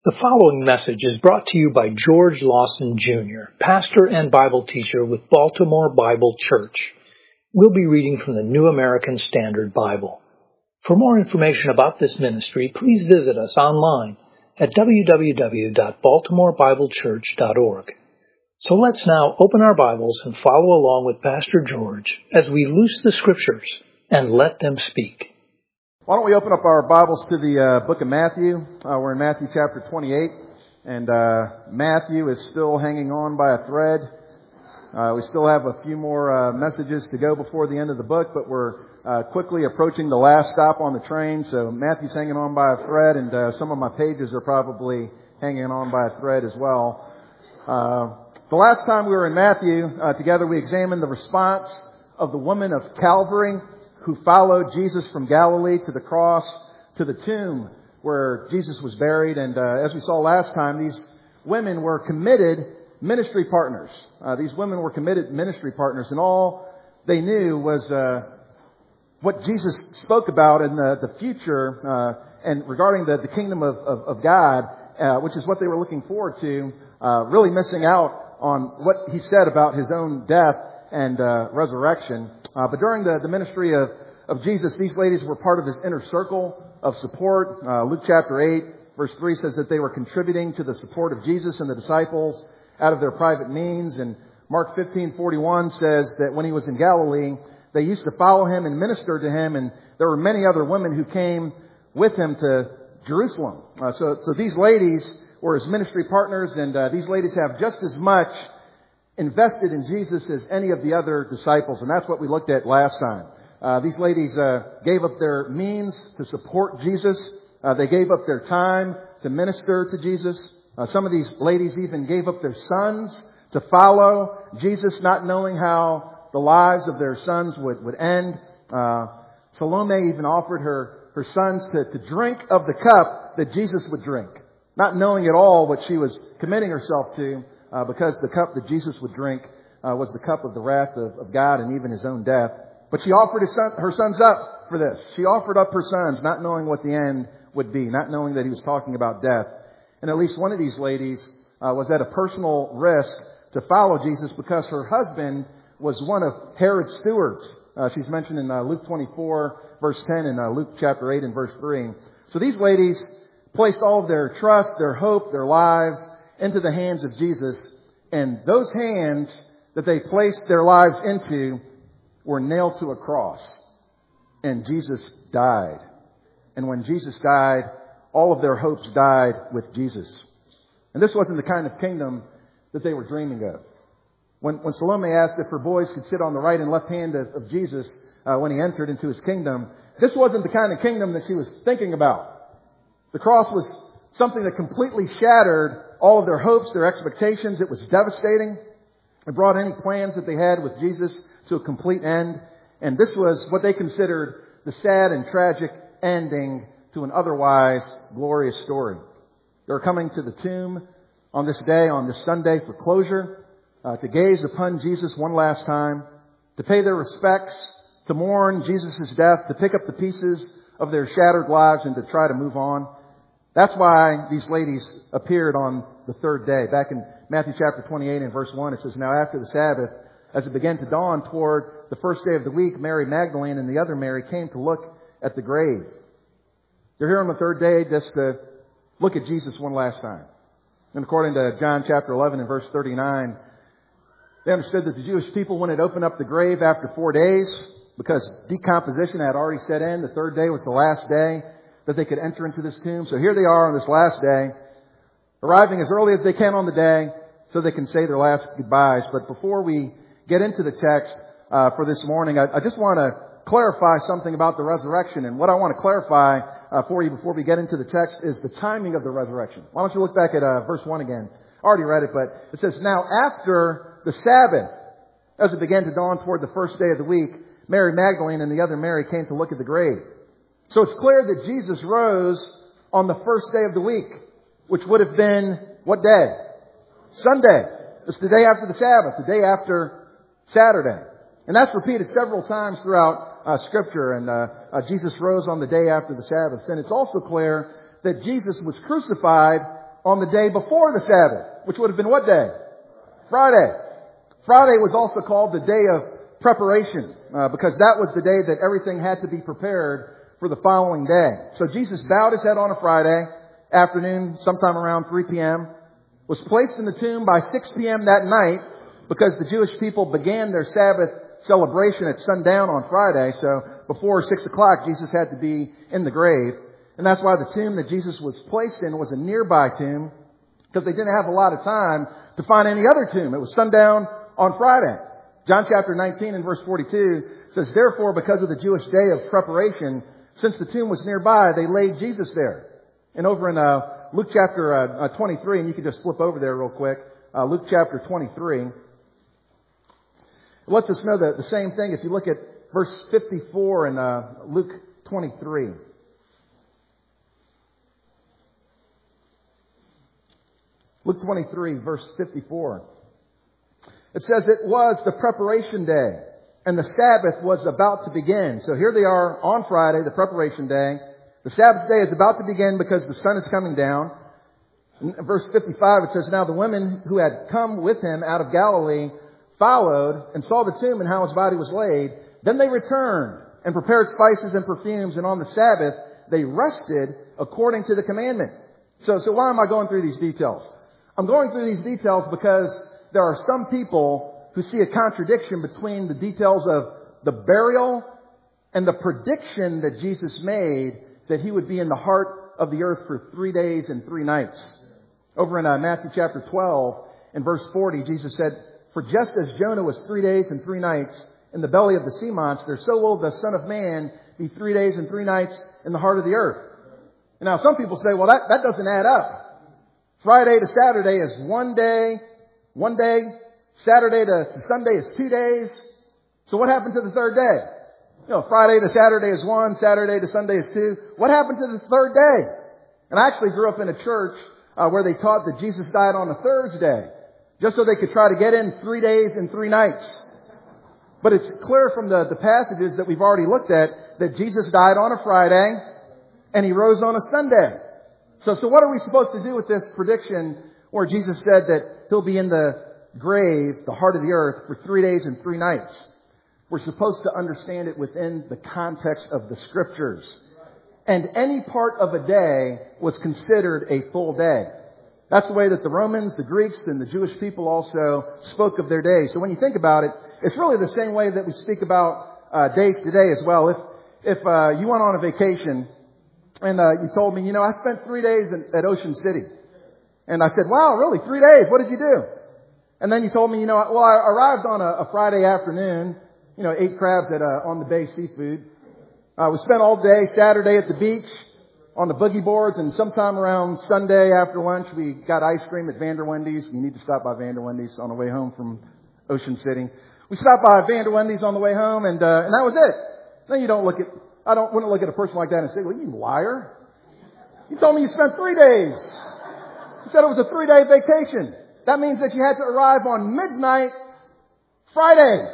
The following message is brought to you by George Lawson Jr., pastor and Bible teacher with Baltimore Bible Church. We'll be reading from the New American Standard Bible. For more information about this ministry, please visit us online at www.baltimorebiblechurch.org. So let's now open our Bibles and follow along with Pastor George as we loose the Scriptures and let them speak. Why don't we open up our Bibles to the book of Matthew. We're in Matthew chapter 28, and Matthew is still hanging on by a thread. We still have a few more messages to go before the end of the book, but we're quickly approaching the last stop on the train. So Matthew's hanging on by a thread, and some of my pages are probably hanging on by a thread as well. The last time we were in Matthew together, we examined the response of the woman of Calvary who followed Jesus from Galilee to the cross, to the tomb where Jesus was buried. And as we saw last time, these women were committed ministry partners. And all they knew was what Jesus spoke about in the future and regarding the kingdom of God, which is what they were looking forward to, really missing out on what he said about his own death and resurrection. But during the ministry of Jesus, these ladies were part of his inner circle of support. Luke chapter 8, verse 3 says that they were contributing to the support of Jesus and the disciples out of their private means. And Mark 15:41 says that when he was in Galilee, they used to follow him and minister to him. And there were many other women who came with him to Jerusalem. So these ladies were his ministry partners, and these ladies have just as much invested in Jesus as any of the other disciples. And that's what we looked at last time. These ladies gave up their means to support Jesus. They gave up their time to minister to Jesus. Some of these ladies even gave up their sons to follow Jesus, not knowing how the lives of their sons would end. Salome even offered her sons to drink of the cup that Jesus would drink, not knowing at all what she was committing herself to, because the cup that Jesus would drink was the cup of the wrath of God and even his own death. But she offered her sons up for this. She offered up her sons, not knowing what the end would be, not knowing that he was talking about death. And at least one of these ladies was at a personal risk to follow Jesus because her husband was one of Herod's stewards. She's mentioned in Luke 24, verse 10, and Luke chapter 8 and verse 3. So these ladies placed all of their trust, their hope, their lives into the hands of Jesus. And those hands that they placed their lives into were nailed to a cross. And Jesus died. And when Jesus died, all of their hopes died with Jesus. And this wasn't the kind of kingdom that they were dreaming of. When Salome asked if her boys could sit on the right and left hand of Jesus when he entered into his kingdom, this wasn't the kind of kingdom that she was thinking about. The cross was something that completely shattered all of their hopes, their expectations. It was devastating. It brought any plans that they had with Jesus to a complete end. And this was what they considered the sad and tragic ending to an otherwise glorious story. They were coming to the tomb on this day, on this Sunday, for closure, to gaze upon Jesus one last time, to pay their respects, to mourn Jesus' death, to pick up the pieces of their shattered lives and to try to move on. That's why these ladies appeared on the third day. Back in Matthew chapter 28 and verse 1, it says, "Now after the Sabbath, as it began to dawn toward the first day of the week, Mary Magdalene and the other Mary came to look at the grave." They're here on the third day just to look at Jesus one last time. And according to John chapter 11 and verse 39, they understood that the Jewish people wouldn't open up the grave after 4 days because decomposition had already set in. The third day was the last day that they could enter into this tomb. So here they are on this last day, arriving as early as they can on the day so they can say their last goodbyes. But before we get into the text for this morning, I just want to clarify something about the resurrection. And what I want to clarify for you before we get into the text is the timing of the resurrection. Why don't you look back at verse 1 again? I already read it, but it says, "Now after the Sabbath, as it began to dawn toward the first day of the week, Mary Magdalene and the other Mary came to look at the grave." So it's clear that Jesus rose on the first day of the week, which would have been what day? Sunday. It's the day after the Sabbath, the day after Saturday. And that's repeated several times throughout Scripture. And Jesus rose on the day after the Sabbath. And it's also clear that Jesus was crucified on the day before the Sabbath, which would have been what day? Friday. Friday was also called the day of preparation, because that was the day that everything had to be prepared for the following day. So Jesus bowed his head on a Friday afternoon, sometime around 3 p.m., was placed in the tomb by 6 p.m. that night, because the Jewish people began their Sabbath celebration at sundown on Friday. So before 6 o'clock, Jesus had to be in the grave. And that's why the tomb that Jesus was placed in was a nearby tomb, because they didn't have a lot of time to find any other tomb. It was sundown on Friday. John chapter 19 and verse 42 says, "Therefore, because of the Jewish day of preparation, since the tomb was nearby, they laid Jesus there." And over in Luke chapter 23, and you can just flip over there real quick, Luke chapter 23, it lets us know the same thing if you look at verse 54 in Luke 23. Luke 23, verse 54. It says, "It was the preparation day, and the Sabbath was about to begin." So here they are on Friday, the preparation day. The Sabbath day is about to begin because the sun is coming down. In verse 55, it says, "Now the women who had come with him out of Galilee followed and saw the tomb and how his body was laid. Then they returned and prepared spices and perfumes, and on the Sabbath they rested according to the commandment." So why am I going through these details? I'm going through these details because there are some people who see a contradiction between the details of the burial and the prediction that Jesus made that he would be in the heart of the earth for 3 days and 3 nights. Over in Matthew chapter 12 and verse 40, Jesus said, "For just as Jonah was 3 days and 3 nights in the belly of the sea monster, so will the Son of Man be 3 days and 3 nights in the heart of the earth." And now some people say, well, that doesn't add up. Friday to Saturday is 1 day. Saturday to Sunday is 2 days. So what happened to the third day? Friday to Saturday is 1, Saturday to Sunday is 2. What happened to the third day? And I actually grew up in a church where they taught that Jesus died on a Thursday, just so they could try to get in 3 days and 3 nights. But it's clear from the passages that we've already looked at that Jesus died on a Friday and he rose on a Sunday. So what are we supposed to do with this prediction where Jesus said that he'll be in the grave, the heart of the earth, for 3 days and 3 nights? We're supposed to understand it within the context of the Scriptures. And any part of a day was considered a full day. That's the way that the Romans, the Greeks, and the Jewish people also spoke of their days. So when you think about it, it's really the same way that we speak about days today as well. If you went on a vacation and you told me, I spent 3 days at Ocean City. And I said, wow, really? 3 days? What did you do? And then you told me, I arrived on a Friday afternoon, ate crabs at On the Bay Seafood. We spent all day Saturday at the beach on the boogie boards, and sometime around Sunday after lunch, we got ice cream at Vander Wendy's. You need to stop by Vander Wendy's on the way home from Ocean City. We stopped by Vander Wendy's on the way home, and that was it. Then I wouldn't look at a person like that and say, well, you liar. You told me you spent 3 days. You said it was a 3-day vacation. That means that you had to arrive on midnight Friday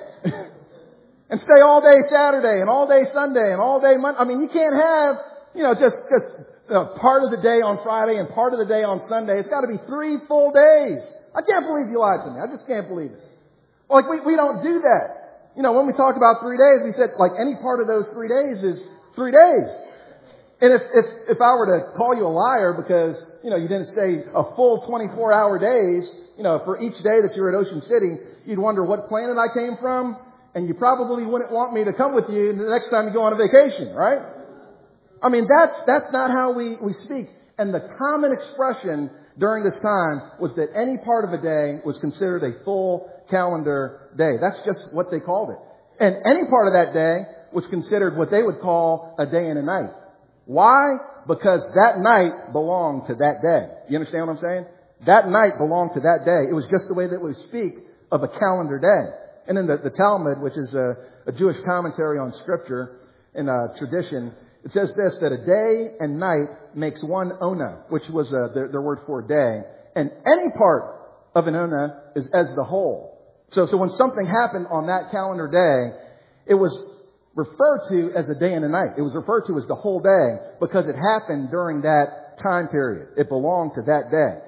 and stay all day Saturday and all day Sunday and all day Monday. I mean, you can't have, just part of the day on Friday and part of the day on Sunday. It's got to be 3 full days. I can't believe you lied to me. I just can't believe it. Like, we don't do that. When we talk about 3 days, we said, like, any part of those 3 days is 3 days. And if I were to call you a liar because, you didn't stay a full 24-hour days, for each day that you're at Ocean City, you'd wonder what planet I came from, and you probably wouldn't want me to come with you the next time you go on a vacation, right? I mean, that's not how we speak. And the common expression during this time was that any part of a day was considered a full calendar day. That's just what they called it. And any part of that day was considered what they would call a day and a night. Why? Because that night belonged to that day. You understand what I'm saying? That night belonged to that day. It was just the way that we speak of a calendar day. And in the Talmud, which is a Jewish commentary on Scripture and tradition, it says this, that a day and night makes one ona, which was their word for a day. And any part of an ona is as the whole. So when something happened on that calendar day, it was referred to as a day and a night. It was referred to as the whole day because it happened during that time period. It belonged to that day.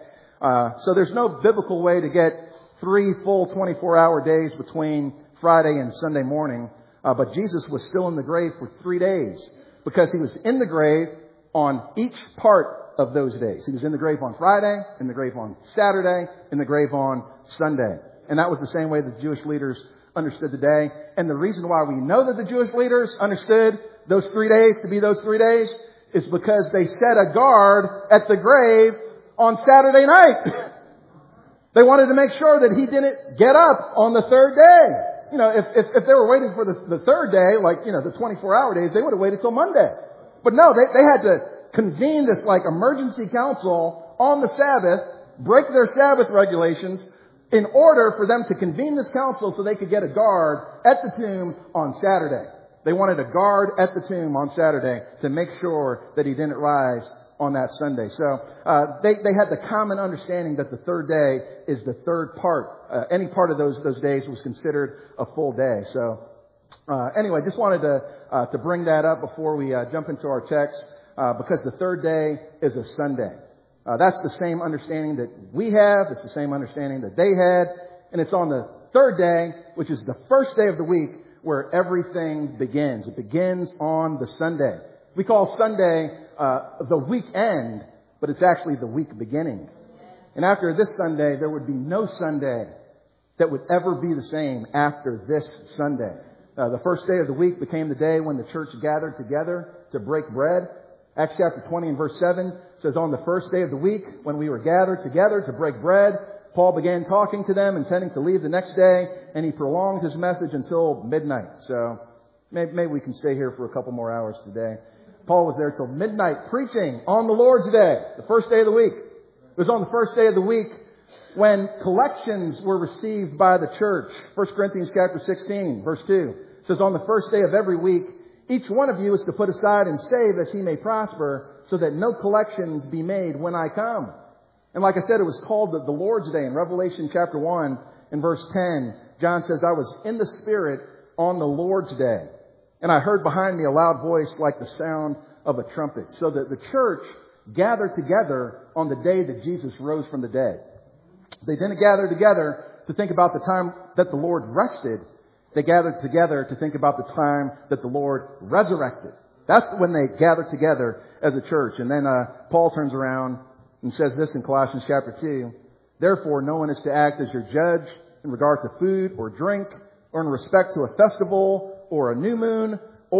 So there's no biblical way to get 3 full 24-hour days between Friday and Sunday morning. But Jesus was still in the grave for 3 days because he was in the grave on each part of those days. He was in the grave on Friday, in the grave on Saturday, in the grave on Sunday. And that was the same way the Jewish leaders understood the day. And the reason why we know that the Jewish leaders understood those 3 days to be those 3 days is because they set a guard at the grave on Saturday night. They wanted to make sure that he didn't get up on the third day. You know, if they were waiting for the third day, like, you know, the 24-hour days, they would have waited till Monday. But no, they had to convene this like emergency council on the Sabbath, break their Sabbath regulations in order for them to convene this council so they could get a guard at the tomb on Saturday. They wanted a guard at the tomb on Saturday to make sure that he didn't rise on that Sunday. So they had the common understanding that the third day is the third part. Any part of those days was considered a full day. So anyway, just wanted to bring that up before we jump into our text, because the third day is a Sunday. That's the same understanding that we have. It's the same understanding that they had. And it's on the third day, which is the first day of the week, where everything begins. It begins on the Sunday. We call Sunday the weekend, but it's actually the week beginning. And after this Sunday, there would be no Sunday that would ever be the same after this Sunday. The first day of the week became the day when the church gathered together to break bread. Acts chapter 20 and verse 7 says, on the first day of the week, when we were gathered together to break bread, Paul began talking to them, intending to leave the next day, and he prolonged his message until midnight. So maybe we can stay here for a couple more hours today. Paul was there till midnight preaching on the Lord's Day, the first day of the week. It was on the first day of the week when collections were received by the church. 1 Corinthians chapter 16, verse 2 says, on the first day of every week, each one of you is to put aside and save as he may prosper, so that no collections be made when I come. And like I said, it was called the Lord's Day. In Revelation chapter 1 and verse 10, John says, I was in the Spirit on the Lord's Day, and I heard behind me a loud voice like the sound of a trumpet. So that the church gathered together on the day that Jesus rose from the dead. They didn't gather together to think about the time that the Lord rested. They gathered together to think about the time that the Lord resurrected. That's when they gathered together as a church. And then Paul turns around and says this in Colossians chapter 2. Therefore, no one is to act as your judge in regard to food or drink, or in respect to a festival or a new moon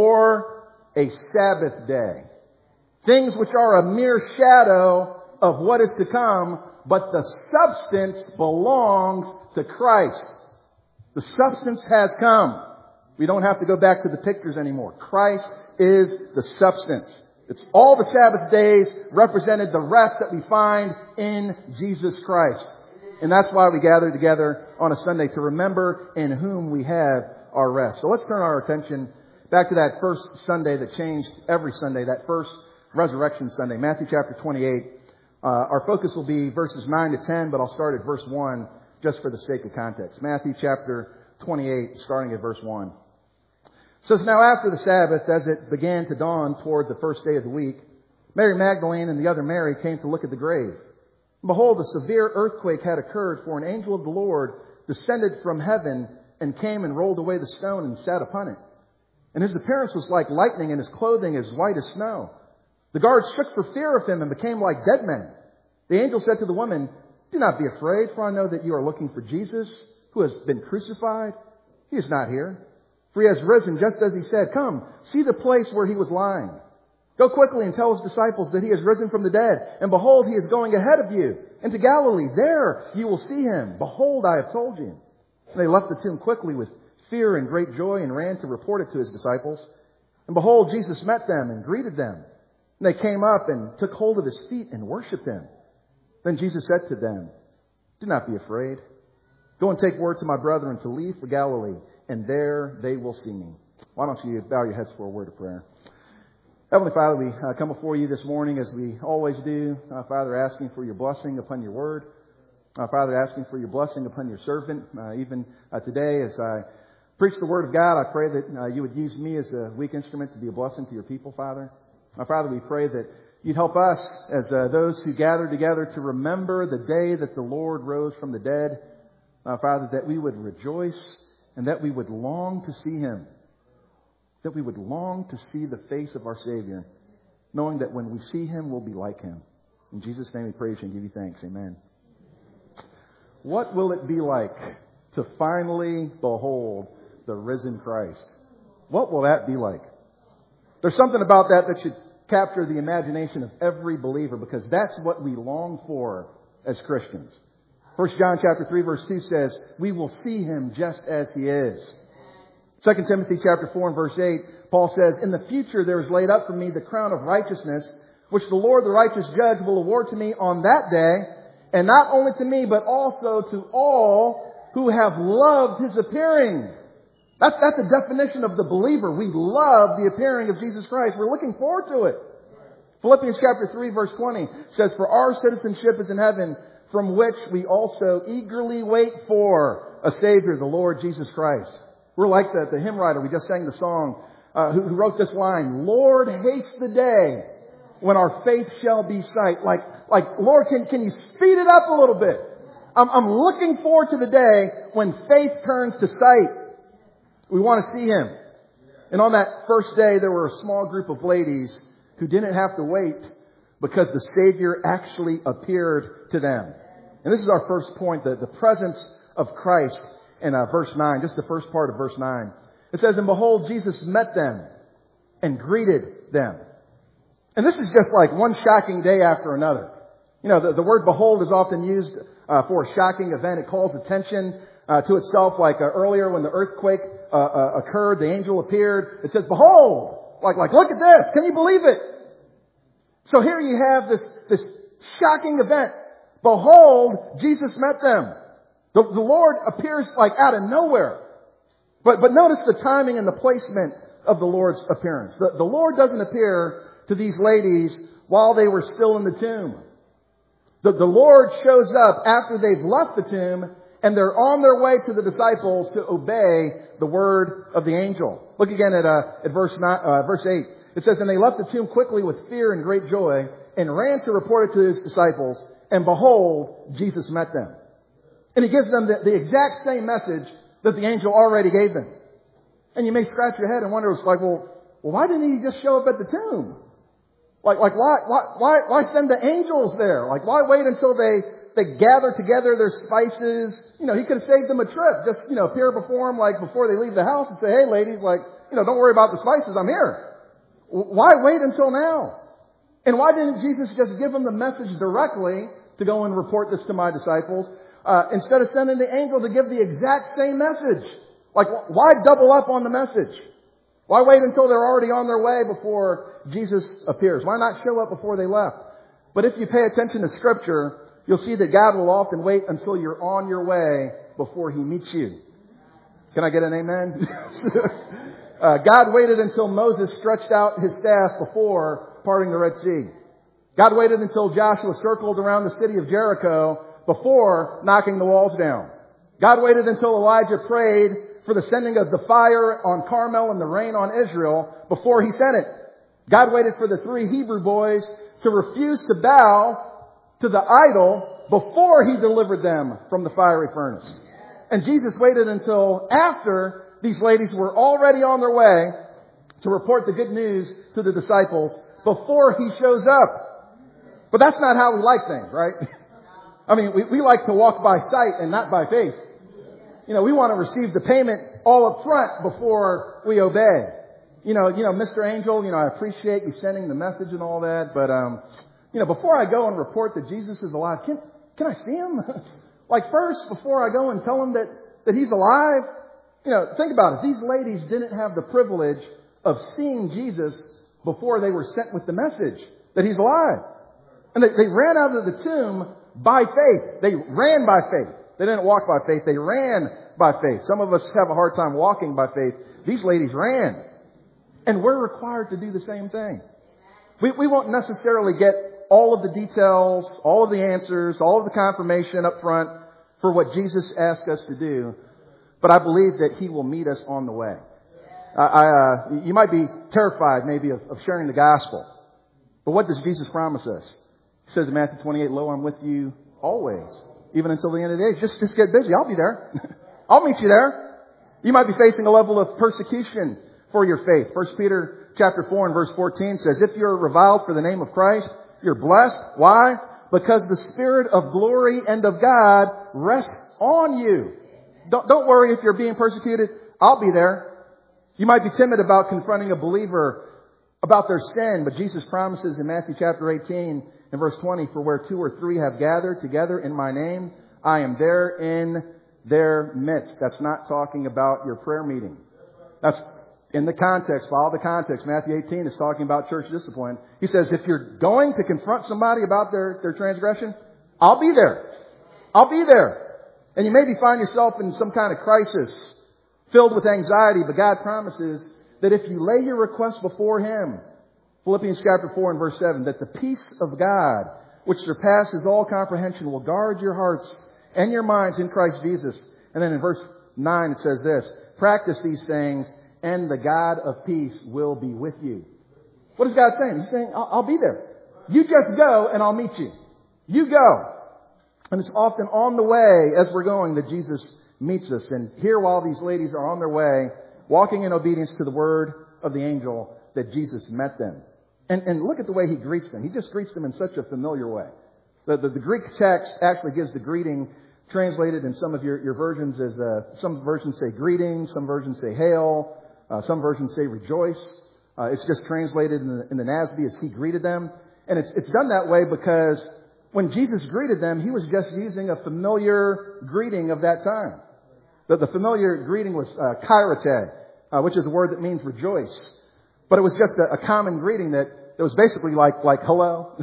or a Sabbath day. Things which are a mere shadow of what is to come, but the substance belongs to Christ. The substance has come. We don't have to go back to the pictures anymore. Christ is the substance. It's all the Sabbath days represented the rest that we find in Jesus Christ. And that's why we gather together on a Sunday, to remember in whom we have our rest. So let's turn our attention back to that first Sunday that changed every Sunday, that first Resurrection Sunday, Matthew chapter 28. Our focus will be verses 9 to 10, but I'll start at verse 1 just for the sake of context. Matthew chapter 28, starting at verse 1. It says, now after the Sabbath, as it began to dawn toward the first day of the week, Mary Magdalene and the other Mary came to look at the grave. And behold, a severe earthquake had occurred, for an angel of the Lord descended from heaven and came and rolled away the stone and sat upon it. And his appearance was like lightning, and his clothing as white as snow. The guards shook for fear of him and became like dead men. The angel said to the woman, do not be afraid, for I know that you are looking for Jesus, who has been crucified. He is not here, for he has risen just as he said. Come, see the place where he was lying. Go quickly and tell his disciples that he has risen from the dead. And behold, he is going ahead of you into Galilee. There you will see him. Behold, I have told you. And they left the tomb quickly with fear and great joy and ran to report it to his disciples. And behold, Jesus met them and greeted them. And they came up and took hold of his feet and worshipped him. Then Jesus said to them, do not be afraid. Go and take word to my brethren to leave for Galilee, and there they will see me. Why don't you bow your heads for a word of prayer? Heavenly Father, we come before you this morning as we always do. Father, asking for your blessing upon your word. Father, asking for your blessing upon your servant. Even today, as I preach the word of God, I pray that you would use me as a weak instrument to be a blessing to your people, Father. Father, we pray that You'd help us as those who gather together to remember the day that the Lord rose from the dead. Father, that we would rejoice and that we would long to see Him. That we would long to see the face of our Savior, knowing that when we see Him, we'll be like Him. In Jesus' name we praise You and give You thanks. Amen. What will it be like to finally behold the risen Christ? What will that be like? There's something about that should capture the imagination of every believer, because that's what we long for as Christians. 1 John chapter 3 verse 2 says, we will see Him just as He is. 2 Timothy chapter 4 and verse 8, Paul says, in the future there is laid up for me the crown of righteousness, which the Lord, the righteous judge, will award to me on that day, and not only to me, but also to all who have loved His appearing. That's a definition of the believer. We love the appearing of Jesus Christ. We're looking forward to it. Philippians chapter 3 verse 20 says, for our citizenship is in heaven, from which we also eagerly wait for a Savior, the Lord Jesus Christ. We're like the hymn writer. We just sang the song who wrote this line, Lord, haste the day when our faith shall be sight. Like Lord, can you speed it up a little bit? I'm looking forward to the day when faith turns to sight. We want to see Him. And on that first day, there were a small group of ladies who didn't have to wait because the Savior actually appeared to them. And this is our first point, the presence of Christ in verse 9, just the first part of verse 9. It says, and behold, Jesus met them and greeted them. And this is just like one shocking day after another. You know, the word behold is often used for a shocking event. It calls attention to itself, like earlier when the earthquake occurred, the angel appeared. It says, behold, like look at this. Can you believe it? So here you have this shocking event. Behold, Jesus met them. The Lord appears like out of nowhere. But notice the timing and the placement of the Lord's appearance. The Lord doesn't appear to these ladies while they were still in the tomb. The Lord shows up after they've left the tomb and they're on their way to the disciples to obey the word of the angel. Look again at verse 8. It says, and they left the tomb quickly with fear and great joy and ran to report it to His disciples. And behold, Jesus met them. And He gives them the exact same message that the angel already gave them. And you may scratch your head and wonder, it's like, well, why didn't He just show up at the tomb? Like why send the angels there? Like, why wait until they gather together their spices? You know, He could have saved them a trip. Just, appear before them, like, before they leave the house and say, hey, ladies, don't worry about the spices. I'm here. Why wait until now? And why didn't Jesus just give them the message directly to go and report this to my disciples, instead of sending the angel to give the exact same message? Like, why double up on the message? Why wait until they're already on their way before Jesus appears? Why not show up before they left? But if you pay attention to Scripture, you'll see that God will often wait until you're on your way before He meets you. Can I get an amen? God waited until Moses stretched out his staff before parting the Red Sea. God waited until Joshua circled around the city of Jericho before knocking the walls down. God waited until Elijah prayed for the sending of the fire on Carmel and the rain on Israel before He sent it. God waited for the 3 Hebrew boys to refuse to bow to the idol before He delivered them from the fiery furnace. And Jesus waited until after these ladies were already on their way to report the good news to the disciples before He shows up. But that's not how we like things, right? I mean, we like to walk by sight and not by faith. We want to receive the payment all up front before we obey. Mr. Angel, I appreciate you sending the message and all that, but, before I go and report that Jesus is alive, can I see Him? Like, first, before I go and tell Him that He's alive? Think about it. These ladies didn't have the privilege of seeing Jesus before they were sent with the message that He's alive. And they ran out of the tomb by faith. They ran by faith. They didn't walk by faith. They ran by faith. Some of us have a hard time walking by faith. These ladies ran. And we're required to do the same thing. We won't necessarily get all of the details, all of the answers, all of the confirmation up front for what Jesus asked us to do. But I believe that He will meet us on the way. You might be terrified maybe of sharing the gospel. But what does Jesus promise us? He says in Matthew 28, lo, I'm with you always, even until the end of the age. Just get busy. I'll be there. I'll meet you there. You might be facing a level of persecution for your faith. 1 Peter chapter 4 and verse 14 says, if you're reviled for the name of Christ, you're blessed. Why? Because the Spirit of glory and of God rests on you. Don't worry if you're being persecuted. I'll be there. You might be timid about confronting a believer about their sin, but Jesus promises in Matthew chapter 18 and verse 20, for where 2 or 3 have gathered together in my name, I am there in their midst. That's not talking about your prayer meeting. That's in the context. Follow the context. Matthew 18 is talking about church discipline. He says, if you're going to confront somebody about their transgression, I'll be there. I'll be there. And you maybe find yourself in some kind of crisis, filled with anxiety, but God promises that if you lay your request before Him, Philippians chapter 4 and verse 7, that the peace of God, which surpasses all comprehension, will guard your hearts and your minds in Christ Jesus. And then in verse 9 it says this, practice these things and the God of peace will be with you. What is God saying? He's saying, I'll be there. You just go and I'll meet you. You go. And it's often on the way as we're going that Jesus meets us. And here while these ladies are on their way, walking in obedience to the word of the angel, that Jesus met them. And look at the way He greets them. He just greets them in such a familiar way. The Greek text actually gives the greeting translated in some of your versions as, some versions say greeting, some versions say hail, some versions say rejoice. It's just translated in the NASB as He greeted them. And it's done that way because when Jesus greeted them, He was just using a familiar greeting of that time. The familiar greeting was kairete, which is a word that means rejoice. But it was just a common greeting that was basically like hello.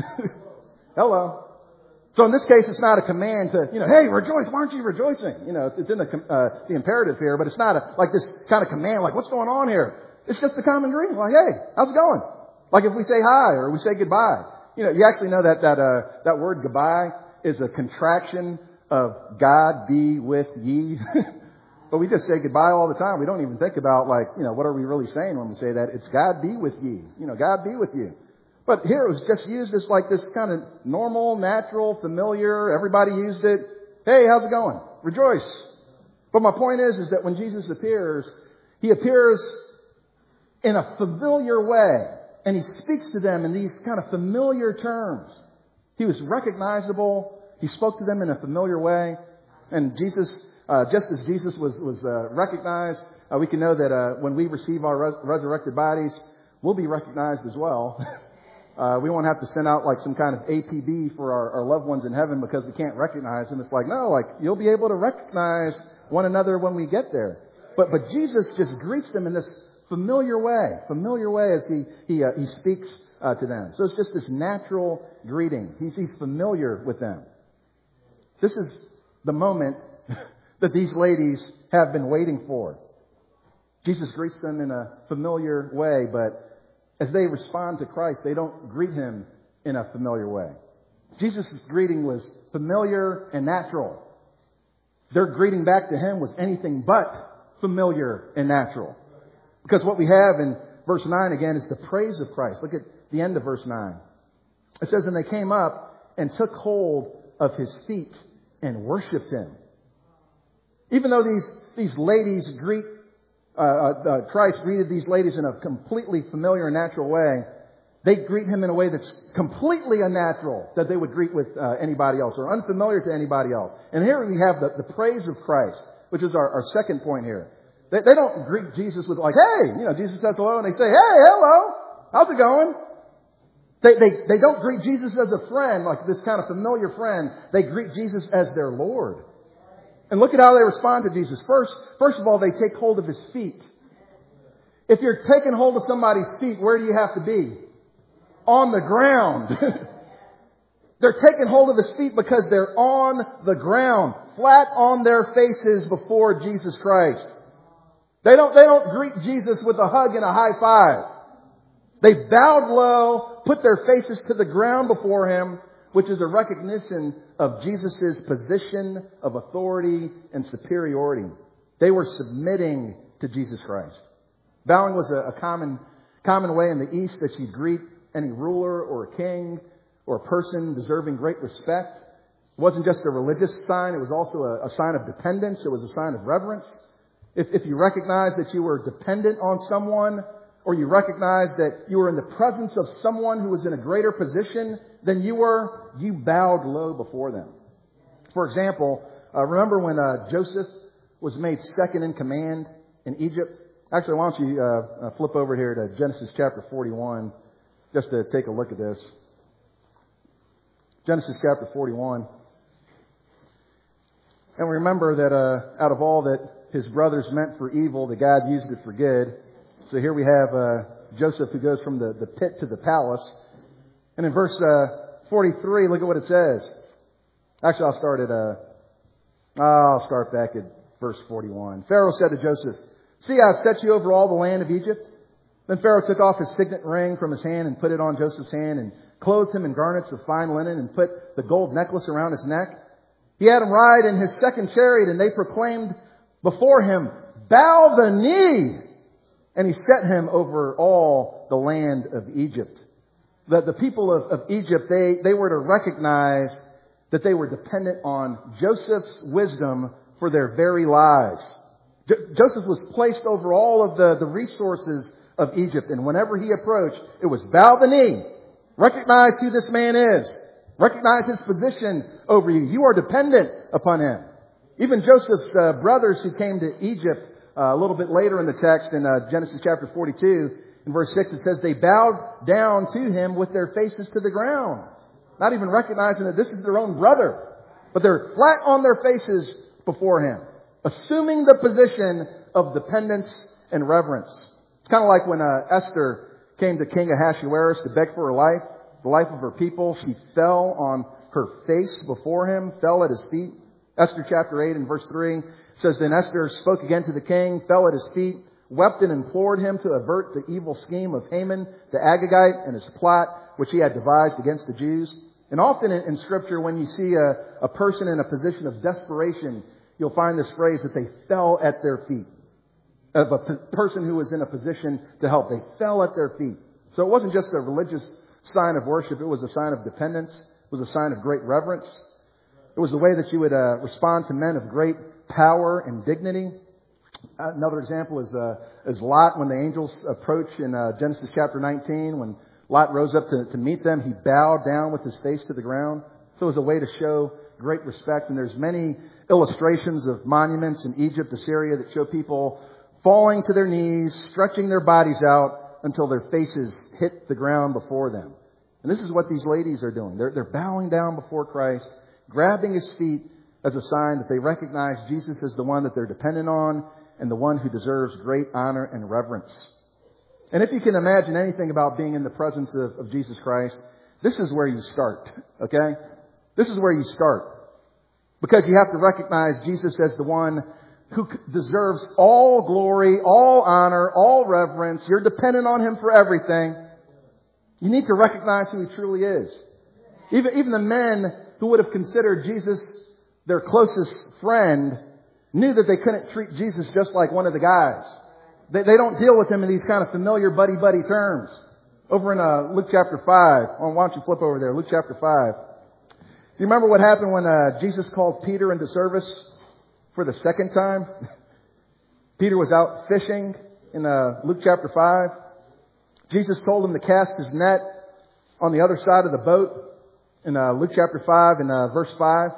Hello. So in this case, it's not a command to, hey, rejoice. Why aren't you rejoicing? It's in the imperative here, but it's not like this kind of command, like what's going on here? It's just a common greeting, like, hey, how's it going? Like if we say hi or we say goodbye. You actually know that word goodbye is a contraction of God be with ye. But we just say goodbye all the time. We don't even think about what are we really saying when we say that? It's God be with ye. God be with you. But here it was just used as like this kind of normal, natural, familiar. Everybody used it. Hey, how's it going? Rejoice. But my point is that when Jesus appears, He appears in a familiar way. And He speaks to them in these kind of familiar terms. He was recognizable. He spoke to them in a familiar way. And Jesus, just as Jesus was recognized, we can know that when we receive our resurrected bodies, we'll be recognized as well. We won't have to send out like some kind of APB for our loved ones in heaven because we can't recognize them. It's like, no, you'll be able to recognize one another when we get there. But Jesus just greets them in this familiar way as he speaks to them. So it's just this natural greeting. He's familiar with them. This is the moment that these ladies have been waiting for. Jesus greets them in a familiar way, but as they respond to Christ, they don't greet Him in a familiar way. Jesus' greeting was familiar and natural. Their greeting back to Him was anything but familiar and natural. Because what we have in verse 9 again is the praise of Christ. Look at the end of verse 9. It says, and they came up and took hold of His feet and worshipped Him. Even though these ladies Christ greeted these ladies in a completely familiar and natural way, they greet Him in a way that's completely unnatural that they would greet with anybody else or unfamiliar to anybody else. And here we have the praise of Christ, which is our second point here. They don't greet Jesus with like, hey, Jesus says hello and they say, hey, hello, how's it going? They don't greet Jesus as a friend, like this kind of familiar friend. They greet Jesus as their Lord. And look at how they respond to Jesus. First of all, they take hold of His feet. If you're taking hold of somebody's feet, where do you have to be? On the ground. They're taking hold of His feet because they're on the ground, flat on their faces before Jesus Christ. They don't greet Jesus with a hug and a high five. They bowed low, put their faces to the ground before Him, which is a recognition of Jesus' position of authority and superiority. They were submitting to Jesus Christ. Bowing was a common way in the East that you'd greet any ruler or a king or a person deserving great respect. It wasn't just a religious sign. It was also a sign of dependence. It was a sign of reverence. If you recognize that you were dependent on someone, or you recognize that you were in the presence of someone who was in a greater position than you were, you bowed low before them. For example, remember when Joseph was made second in command in Egypt? Actually, why don't you flip over here to Genesis chapter 41, just to take a look at this. Genesis chapter 41. And remember that out of all that his brothers meant for evil, that God used it for good. So here we have Joseph who goes from the pit to the palace. And in verse 43, look at what it says. Actually, I'll start back at verse 41. Pharaoh said to Joseph, "See, I have set you over all the land of Egypt." Then Pharaoh took off his signet ring from his hand and put it on Joseph's hand and clothed him in garments of fine linen and put the gold necklace around his neck. He had him ride in his second chariot, and they proclaimed before him, "Bow the knee!" And he set him over all the land of Egypt. The people of Egypt, they were to recognize that they were dependent on Joseph's wisdom for their very lives. Joseph was placed over all of the resources of Egypt. And whenever he approached, it was bow the knee. Recognize who this man is. Recognize his position over you. You are dependent upon him. Even Joseph's brothers who came to Egypt a little bit later in the text in Genesis chapter 42, in verse 6, it says they bowed down to him with their faces to the ground. Not even recognizing that this is their own brother. But they're flat on their faces before him, assuming the position of dependence and reverence. It's kind of like when Esther came to King Ahasuerus to beg for her life, the life of her people. She fell on her face before him, fell at his feet. Esther chapter 8 and verse 3 says, "Then Esther spoke again to the king, fell at his feet, wept and implored him to avert the evil scheme of Haman the Agagite and his plot which he had devised against the Jews." And often in Scripture, when you see a person in a position of desperation, you'll find this phrase that they fell at their feet. Of a person who was in a position to help. They fell at their feet. So it wasn't just a religious sign of worship. It was a sign of dependence. It was a sign of great reverence. It was the way that you would respond to men of great power and dignity. Another example is Lot, when the angels approach in Genesis chapter 19. When Lot rose up to meet them, he bowed down with his face to the ground. So it was a way to show great respect. And there's many illustrations of monuments in Egypt, Assyria, that show people falling to their knees, stretching their bodies out until their faces hit the ground before them. And this is what these ladies are doing. They're bowing down before Christ, grabbing his feet as a sign that they recognize Jesus as the one that they're dependent on and the one who deserves great honor and reverence. And if you can imagine anything about being in the presence of Jesus Christ, this is where you start, okay? This is where you start. Because you have to recognize Jesus as the one who deserves all glory, all honor, all reverence. You're dependent on him for everything. You need to recognize who he truly is. Even the men who would have considered Jesus their closest friend knew that they couldn't treat Jesus just like one of the guys. They don't deal with him in these kind of familiar buddy-buddy terms. Over in Luke chapter 5. Why don't you flip over there? Luke chapter 5. Do you remember what happened when Jesus called Peter into service for the second time? Peter was out fishing in Luke chapter 5. Jesus told him to cast his net on the other side of the boat in Luke chapter 5 and verse 5.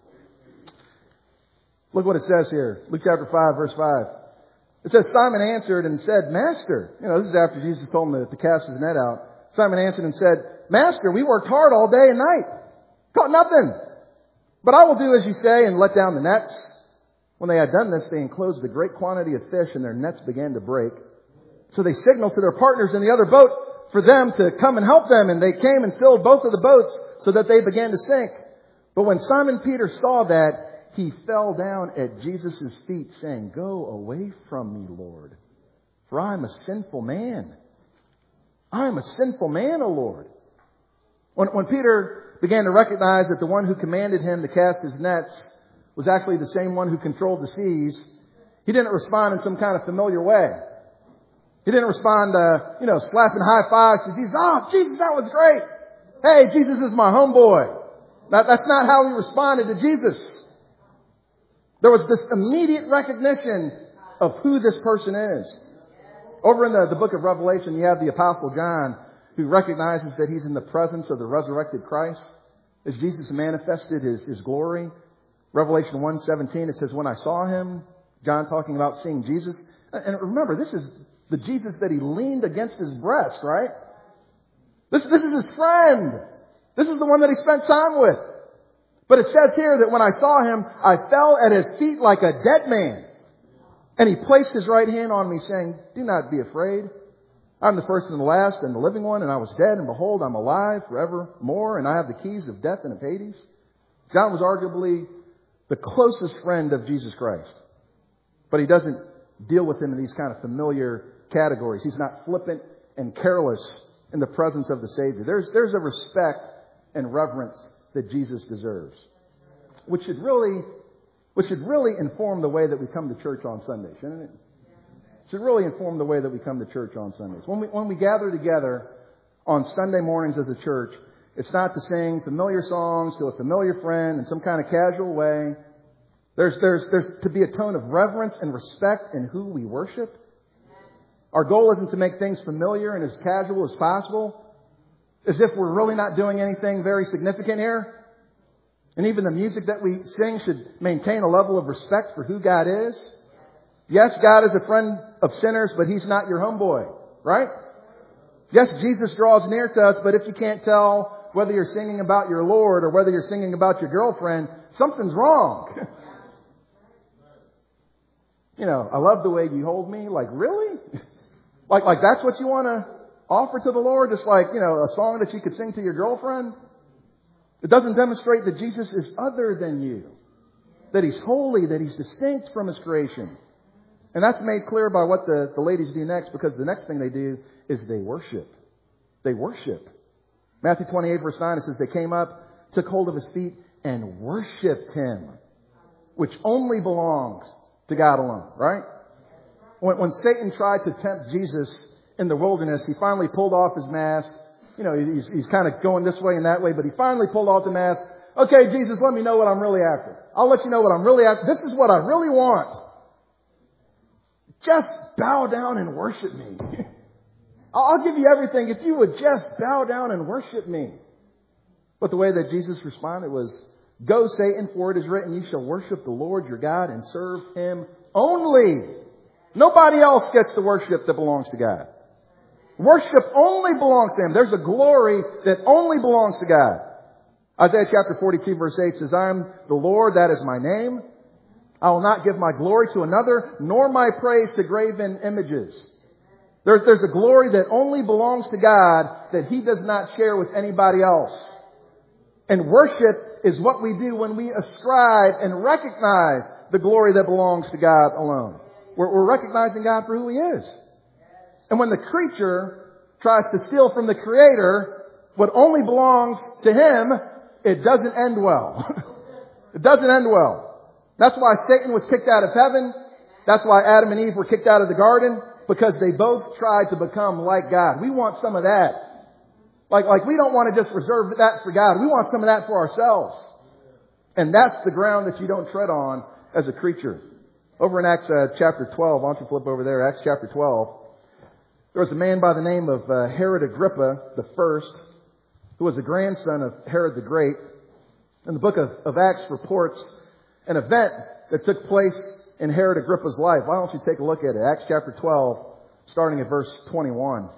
Look what it says here. Luke chapter 5, verse 5. It says, Simon answered and said, Master. This is after Jesus told him to cast his net out. Simon answered and said, Master, we worked hard all day and night. Caught nothing. But I will do as you say and let down the nets. When they had done this, they enclosed a great quantity of fish and their nets began to break. So they signaled to their partners in the other boat for them to come and help them. And they came and filled both of the boats so that they began to sink. But when Simon Peter saw that, he fell down at Jesus' feet saying, Go away from me, Lord, for I am a sinful man. I am a sinful man, O Lord. When Peter began to recognize that the one who commanded him to cast his nets was actually the same one who controlled the seas, he didn't respond in some kind of familiar way. He didn't respond, slapping high fives to Jesus. Oh, Jesus, that was great. Hey, Jesus is my homeboy. That's not how he responded to Jesus. There was this immediate recognition of who this person is. Over in the book of Revelation, you have the Apostle John, who recognizes that he's in the presence of the resurrected Christ as Jesus manifested his glory. Revelation 1:17, it says, when I saw him, John talking about seeing Jesus. And remember, this is the Jesus that he leaned against his breast, right? This is his friend. This is the one that he spent time with. But it says here that when I saw him, I fell at his feet like a dead man. And he placed his right hand on me, saying, do not be afraid. I'm the first and the last and the living one, and I was dead, and behold, I'm alive forevermore, and I have the keys of death and of Hades. John was arguably the closest friend of Jesus Christ. But he doesn't deal with him in these kind of familiar categories. He's not flippant and careless in the presence of the Savior. There's a respect and reverence that Jesus deserves, which should really inform the way that we come to church on Sunday, shouldn't it? Should really inform the way that we come to church on Sundays. When we gather together on Sunday mornings as a church, it's not to sing familiar songs to a familiar friend in some kind of casual way. There's to be a tone of reverence and respect in who we worship. Our goal isn't to make things familiar and as casual as possible, as if we're really not doing anything very significant here. And even the music that we sing should maintain a level of respect for who God is. Yes, God is a friend of sinners, but He's not your homeboy, right? Yes, Jesus draws near to us, but if you can't tell whether you're singing about your Lord or whether you're singing about your girlfriend, something's wrong. I love the way you hold me. Like, really? like that's what you want to offer to the Lord? Just like, a song that you could sing to your girlfriend? It doesn't demonstrate that Jesus is other than you, that He's holy, that He's distinct from His creation. And that's made clear by what the ladies do next, because the next thing they do is they worship. They worship. Matthew 28 verse 9, it says, they came up, took hold of His feet, and worshipped Him, which only belongs to God alone, right? When Satan tried to tempt Jesus in the wilderness, he finally pulled off his mask. He's kind of going this way and that way, but he finally pulled off the mask. Okay, Jesus, let me know what I'm really after. I'll let you know what I'm really after. This is what I really want. Just bow down and worship me. I'll give you everything if you would just bow down and worship me. But the way that Jesus responded was, go, Satan, for it is written, you shall worship the Lord your God and serve Him only. Nobody else gets the worship that belongs to God. Worship only belongs to Him. There's a glory that only belongs to God. Isaiah chapter 42 verse 8 says, I am the Lord, that is my name. I will not give my glory to another, nor my praise to graven images. There's a glory that only belongs to God that He does not share with anybody else. And worship is what we do when we ascribe and recognize the glory that belongs to God alone. We're recognizing God for who He is. And when the creature tries to steal from the Creator what only belongs to Him, it doesn't end well. It doesn't end well. That's why Satan was kicked out of heaven. That's why Adam and Eve were kicked out of the garden, because they both tried to become like God. We want some of that. Like we don't want to just reserve that for God. We want some of that for ourselves. And that's the ground that you don't tread on as a creature. Over in Acts chapter 12, why don't you flip over there, Acts chapter 12. There was a man by the name of Herod Agrippa the first, who was the grandson of Herod the Great. And the book of Acts reports an event that took place in Herod Agrippa's life. Why don't you take a look at it? Acts chapter 12, starting at verse 21.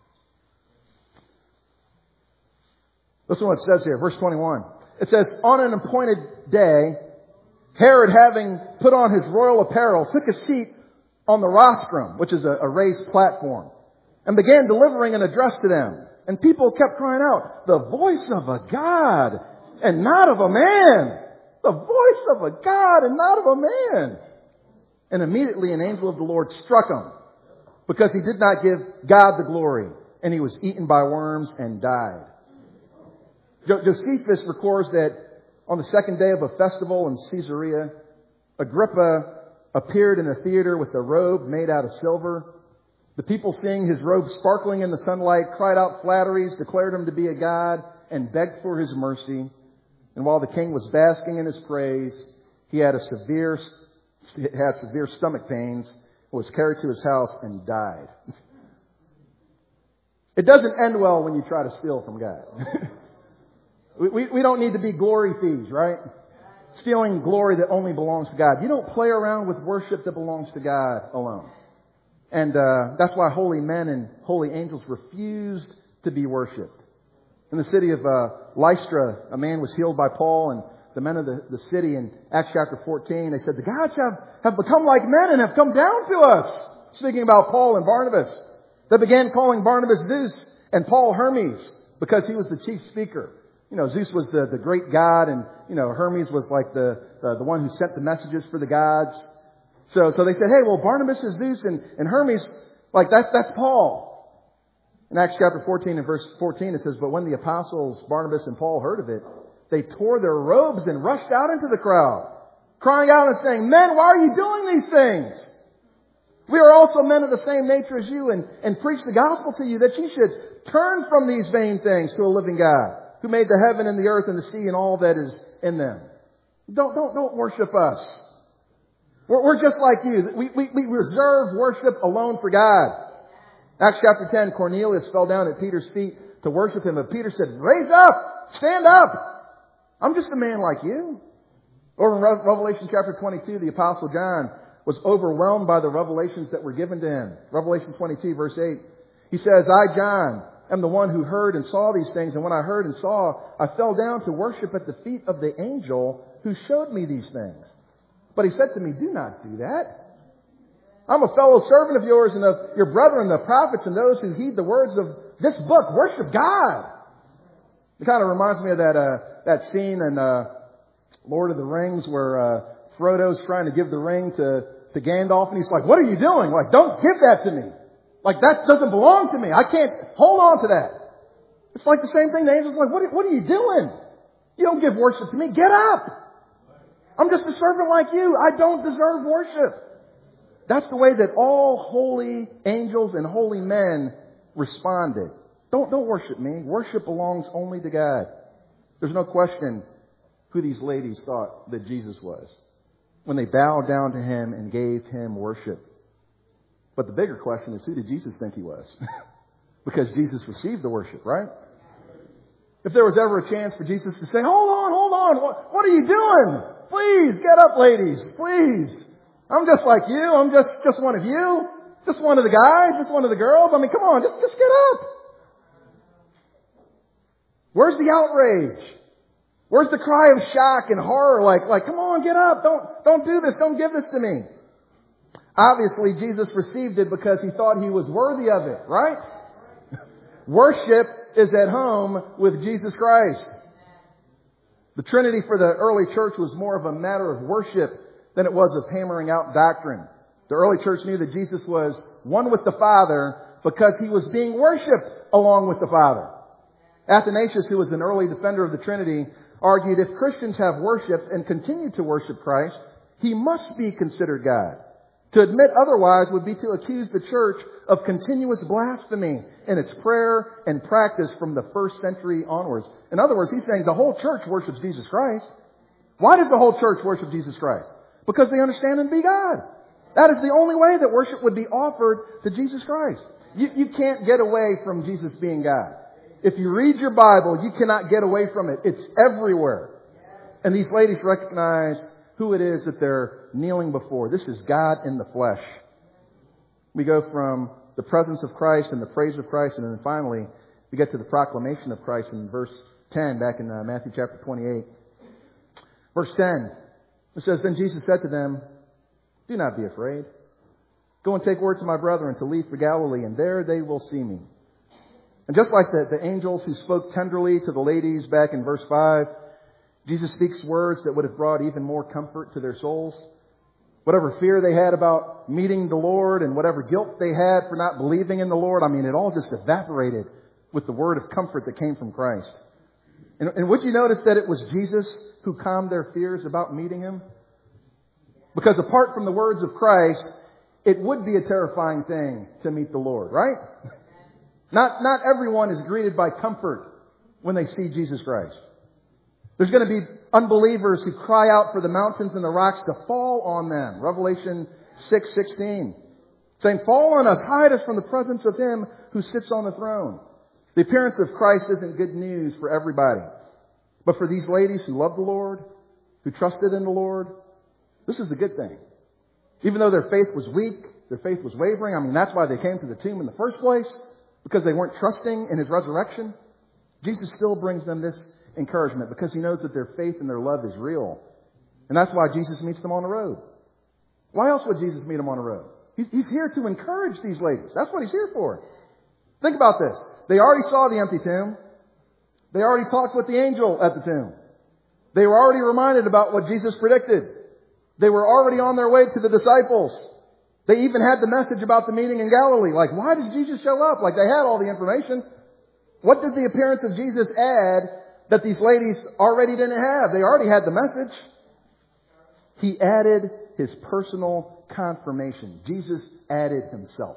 Listen to what it says here, verse 21. It says, on an appointed day, Herod, having put on his royal apparel, took a seat on the rostrum, which is a raised platform, and began delivering an address to them. And people kept crying out, the voice of a God and not of a man. The voice of a God and not of a man. And immediately an angel of the Lord struck him, because he did not give God the glory, and he was eaten by worms and died. Josephus records that on the second day of a festival in Caesarea, Agrippa appeared in a theater with a robe made out of silver, The people, seeing his robe sparkling in the sunlight, cried out flatteries, declared him to be a god, and begged for his mercy. And while the king was basking in his praise, he had severe stomach pains, was carried to his house, and died. It doesn't end well when you try to steal from God. we don't need to be glory thieves, right? Stealing glory that only belongs to God. You don't play around with worship that belongs to God alone. And that's why holy men and holy angels refused to be worshipped. In the city of Lystra, a man was healed by Paul, and the men of the city in Acts chapter 14, they said, the gods have become like men and have come down to us. Speaking about Paul and Barnabas. They began calling Barnabas Zeus and Paul Hermes because he was the chief speaker. You know, Zeus was the great god, and, you know, Hermes was like the one who sent the messages for the gods. So they said, hey, well, Barnabas is Zeus and Hermes, like that's Paul. In Acts chapter 14 and verse 14, it says, but when the apostles Barnabas and Paul heard of it, they tore their robes and rushed out into the crowd, crying out and saying, men, why are you doing these things? We are also men of the same nature as you, and preach the gospel to you, that you should turn from these vain things to a living God, who made the heaven and the earth and the sea and all that is in them. Don't worship us. We're just like you. We reserve worship alone for God. Acts chapter 10, Cornelius fell down at Peter's feet to worship him. But Peter said, raise up, stand up. I'm just a man like you. Or in Revelation chapter 22, the apostle John was overwhelmed by the revelations that were given to him. Revelation 22, verse 8. He says, I, John, am the one who heard and saw these things. And when I heard and saw, I fell down to worship at the feet of the angel who showed me these things. But he said to me, do not do that. I'm a fellow servant of yours and of your brethren, the prophets, and those who heed the words of this book. Worship God. It kind of reminds me of that scene in Lord of the Rings where Frodo's trying to give the ring to Gandalf, and he's like, what are you doing? Like, don't give that to me. Like, that doesn't belong to me. I can't hold on to that. It's like the same thing. The angel's like, what are you doing? You don't give worship to me. Get up. I'm just a servant like you. I don't deserve worship. That's the way that all holy angels and holy men responded. Don't worship me. Worship belongs only to God. There's no question who these ladies thought that Jesus was when they bowed down to him and gave him worship. But the bigger question is, who did Jesus think he was? Because Jesus received the worship, right? If there was ever a chance for Jesus to say, hold on, what are you doing? Please, get up, ladies, please. I'm just like you. I'm just one of you. Just one of the guys, just one of the girls. I mean, come on, just get up. Where's the outrage? Where's the cry of shock and horror? Like, come on, get up. Don't do this. Don't give this to me. Obviously, Jesus received it because he thought he was worthy of it, right? Worship is at home with Jesus Christ. The Trinity for the early church was more of a matter of worship than it was of hammering out doctrine. The early church knew that Jesus was one with the Father because he was being worshipped along with the Father. Athanasius, who was an early defender of the Trinity, argued if Christians have worshipped and continue to worship Christ, he must be considered God. To admit otherwise would be to accuse the church of continuous blasphemy in its prayer and practice from the first century onwards. In other words, he's saying the whole church worships Jesus Christ. Why does the whole church worship Jesus Christ? Because they understand him to be God. That is the only way that worship would be offered to Jesus Christ. You can't get away from Jesus being God. If you read your Bible, you cannot get away from it. It's everywhere. And these ladies recognize who it is that they're kneeling before. This is God in the flesh. We go from the presence of Christ and the praise of Christ, and then finally we get to the proclamation of Christ in verse 10 back in Matthew chapter 28. Verse 10, it says, then Jesus said to them, do not be afraid. Go and take word to my brethren to leave for Galilee, and there they will see me. And just like the angels who spoke tenderly to the ladies back in verse 5, Jesus speaks words that would have brought even more comfort to their souls. Whatever fear they had about meeting the Lord and whatever guilt they had for not believing in the Lord, I mean, it all just evaporated with the word of comfort that came from Christ. And would you notice that it was Jesus who calmed their fears about meeting him? Because apart from the words of Christ, it would be a terrifying thing to meet the Lord, right? Not everyone is greeted by comfort when they see Jesus Christ. There's going to be unbelievers who cry out for the mountains and the rocks to fall on them. Revelation 6:16. Saying, fall on us, hide us from the presence of Him who sits on the throne. The appearance of Christ isn't good news for everybody. But for these ladies who love the Lord, who trusted in the Lord, this is a good thing. Even though their faith was weak, their faith was wavering. I mean, that's why they came to the tomb in the first place, because they weren't trusting in His resurrection. Jesus still brings them this encouragement because He knows that their faith and their love is real. And that's why Jesus meets them on the road. Why else would Jesus meet them on the road? He's here to encourage these ladies. That's what He's here for. Think about this. They already saw the empty tomb. They already talked with the angel at the tomb. They were already reminded about what Jesus predicted. They were already on their way to the disciples. They even had the message about the meeting in Galilee. Like, why did Jesus show up? Like, they had all the information. What did the appearance of Jesus add that these ladies already didn't have? They already had the message. He added His personal confirmation. Jesus added Himself.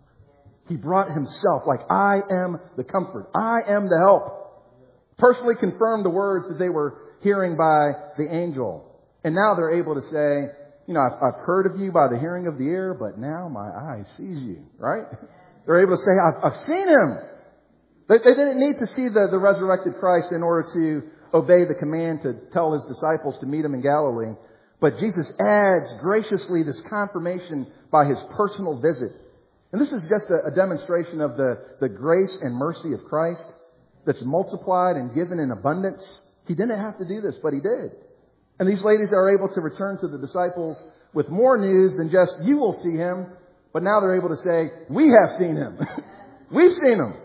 He brought Himself, like, I am the comfort. I am the help. Personally confirmed the words that they were hearing by the angel. And now they're able to say, you know, I've heard of you by the hearing of the ear, but now my eye sees you, right? They're able to say, I've seen Him. They didn't need to see the resurrected Christ in order to obey the command to tell His disciples to meet Him in Galilee. But Jesus adds graciously this confirmation by His personal visit. And this is just a demonstration of the grace and mercy of Christ that's multiplied and given in abundance. He didn't have to do this, but He did. And these ladies are able to return to the disciples with more news than just, you will see Him. But now they're able to say, we have seen Him. We've seen Him.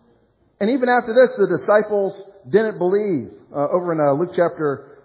And even after this, the disciples didn't believe. Over in Luke chapter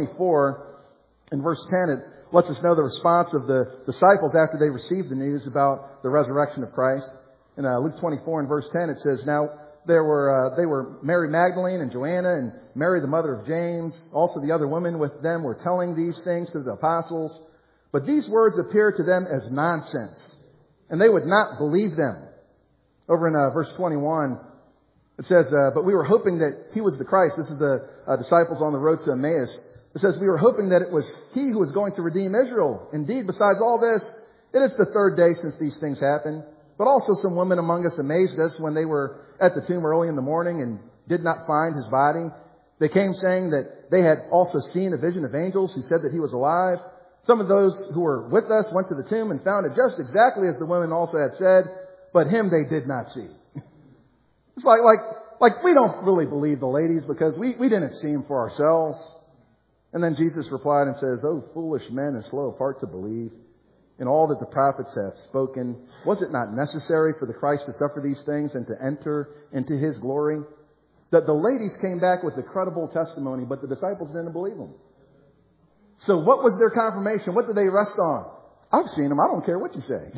24, in verse 10, it lets us know the response of the disciples after they received the news about the resurrection of Christ. In Luke 24 and verse 10, it says, now they were Mary Magdalene and Joanna and Mary the mother of James. Also the other women with them were telling these things to the apostles. But these words appeared to them as nonsense, and they would not believe them. Over in verse 21, it says, but we were hoping that He was the Christ. This is the disciples on the road to Emmaus. It says, we were hoping that it was He who was going to redeem Israel. Indeed, besides all this, it is the third day since these things happened. But also some women among us amazed us when they were at the tomb early in the morning and did not find His body. They came saying that they had also seen a vision of angels who said that He was alive. Some of those who were with us went to the tomb and found it just exactly as the women also had said, but Him they did not see. It's like we don't really believe the ladies because we didn't see Him for ourselves. And then Jesus replied and says, oh, foolish men and slow of heart to believe in all that the prophets have spoken. Was it not necessary for the Christ to suffer these things and to enter into His glory? That the ladies came back with a credible testimony, but the disciples didn't believe them. So what was their confirmation? What did they rest on? I've seen Him. I don't care what you say.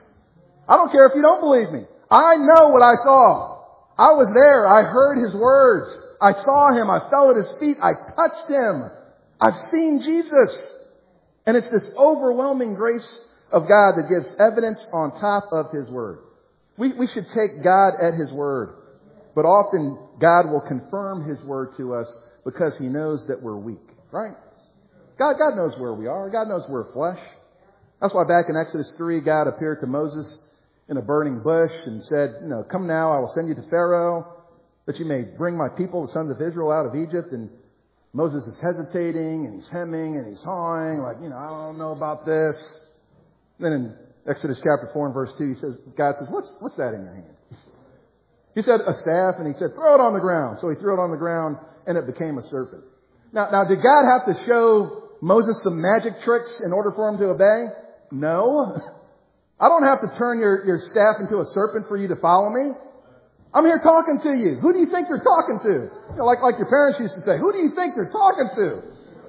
I don't care if you don't believe me. I know what I saw. I was there. I heard His words. I saw Him. I fell at His feet. I touched Him. I've seen Jesus. And it's this overwhelming grace of God that gives evidence on top of His word. We should take God at His word. But often God will confirm His word to us because He knows that we're weak. Right? God knows where we are. God knows we're flesh. That's why back in Exodus 3, God appeared to Moses in a burning bush and said, you know, come now, I will send you to Pharaoh that you may bring my people, the sons of Israel, out of Egypt. And Moses is hesitating and he's hemming and he's hawing like, you know, I don't know about this. Then in Exodus chapter 4 and verse 2, God says, what's that in your hand? He said, a staff, and He said, throw it on the ground. So he threw it on the ground and it became a serpent. Now did God have to show Moses some magic tricks in order for him to obey? No. I don't have to turn your staff into a serpent for you to follow me. I'm here talking to you. Who do you think you're talking to? You know, like your parents used to say, who do you think you're talking to?